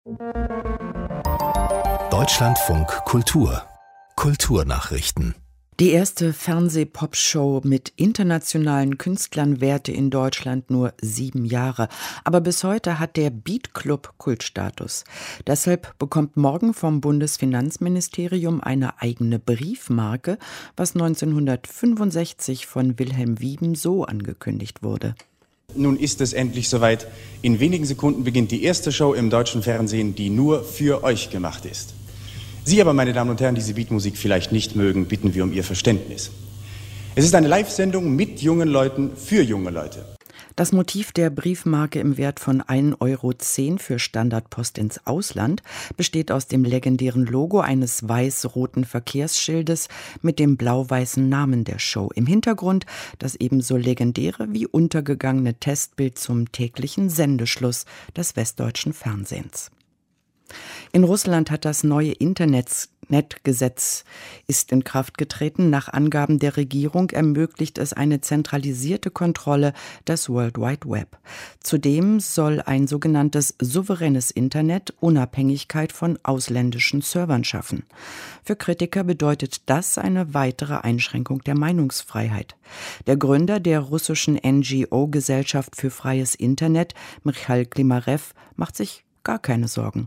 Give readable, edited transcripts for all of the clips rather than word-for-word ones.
Deutschlandfunk Kultur. Kulturnachrichten. Die erste Fernseh-Pop-Show mit internationalen Künstlern währte in Deutschland nur 7 Jahre. Aber bis heute hat der Beat Club Kultstatus. Deshalb bekommt morgen vom Bundesfinanzministerium eine eigene Briefmarke, was 1965 von Wilhelm Wieben so angekündigt wurde. Nun ist es endlich soweit. In wenigen Sekunden beginnt die erste Show im deutschen Fernsehen, die nur für euch gemacht ist. Sie aber, meine Damen und Herren, die diese Beatmusik vielleicht nicht mögen, bitten wir um Ihr Verständnis. Es ist eine Live-Sendung mit jungen Leuten für junge Leute. Das Motiv der Briefmarke im Wert von 1,10 € für Standardpost ins Ausland besteht aus dem legendären Logo eines weiß-roten Verkehrsschildes mit dem blau-weißen Namen der Show. Im Hintergrund das ebenso legendäre wie untergegangene Testbild zum täglichen Sendeschluss des westdeutschen Fernsehens. In Russland hat das neue Internetgesetz ist in Kraft getreten. Nach Angaben der Regierung ermöglicht es eine zentralisierte Kontrolle des World Wide Web. Zudem soll ein sogenanntes souveränes Internet Unabhängigkeit von ausländischen Servern schaffen. Für Kritiker bedeutet das eine weitere Einschränkung der Meinungsfreiheit. Der Gründer der russischen NGO-Gesellschaft für freies Internet, Michail Klimarev, macht sich gar keine Sorgen.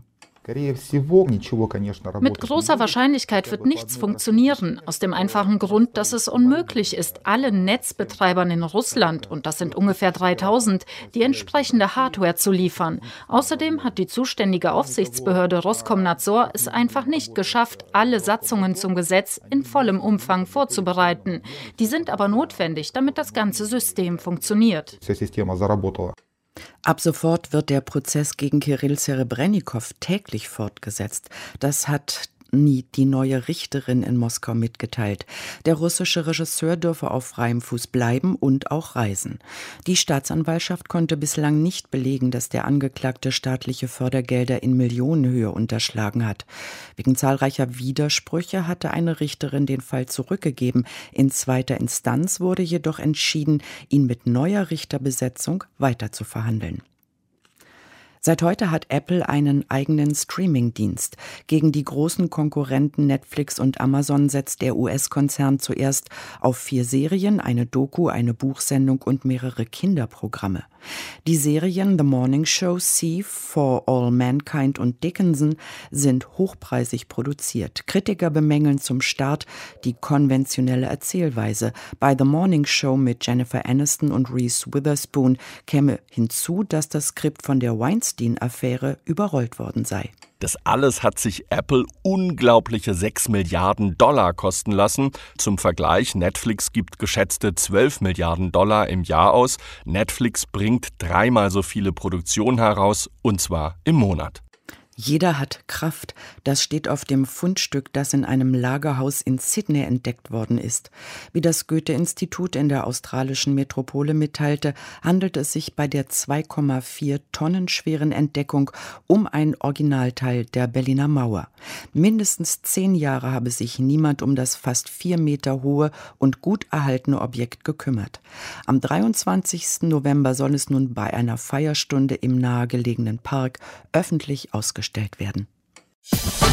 Mit großer Wahrscheinlichkeit wird nichts funktionieren, aus dem einfachen Grund, dass es unmöglich ist, allen Netzbetreibern in Russland, und das sind ungefähr 3000, die entsprechende Hardware zu liefern. Außerdem hat die zuständige Aufsichtsbehörde Roskomnadzor es einfach nicht geschafft, alle Satzungen zum Gesetz in vollem Umfang vorzubereiten. Die sind aber notwendig, damit das ganze System funktioniert. Ab sofort wird der Prozess gegen Kirill Serebrennikov täglich fortgesetzt. Das hat die neue Richterin in Moskau mitgeteilt. Der russische Regisseur dürfe auf freiem Fuß bleiben und auch reisen. Die Staatsanwaltschaft konnte bislang nicht belegen, dass der Angeklagte staatliche Fördergelder in Millionenhöhe unterschlagen hat. Wegen zahlreicher Widersprüche hatte eine Richterin den Fall zurückgegeben. In zweiter Instanz wurde jedoch entschieden, ihn mit neuer Richterbesetzung weiter zu verhandeln. Seit heute hat Apple einen eigenen Streaming-Dienst. Gegen die großen Konkurrenten Netflix und Amazon setzt der US-Konzern zuerst auf 4 Serien, eine Doku, eine Buchsendung und mehrere Kinderprogramme. Die Serien The Morning Show, See, For All Mankind und Dickinson sind hochpreisig produziert. Kritiker bemängeln zum Start die konventionelle Erzählweise. Bei The Morning Show mit Jennifer Aniston und Reese Witherspoon käme hinzu, dass das Skript von der Weinstein-Affäre überrollt worden sei. Das alles hat sich Apple unglaubliche $6 Milliarden kosten lassen. Zum Vergleich, Netflix gibt geschätzte $12 Milliarden im Jahr aus. Netflix bringt 3-mal so viele Produktionen heraus, und zwar im Monat. Jeder hat Kraft. Das steht auf dem Fundstück, das in einem Lagerhaus in Sydney entdeckt worden ist. Wie das Goethe-Institut in der australischen Metropole mitteilte, handelt es sich bei der 2,4 Tonnen schweren Entdeckung um ein Originalteil der Berliner Mauer. Mindestens 10 Jahre habe sich niemand um das fast 4 Meter hohe und gut erhaltene Objekt gekümmert. Am 23. November soll es nun bei einer Feierstunde im nahegelegenen Park öffentlich ausgestellt werden.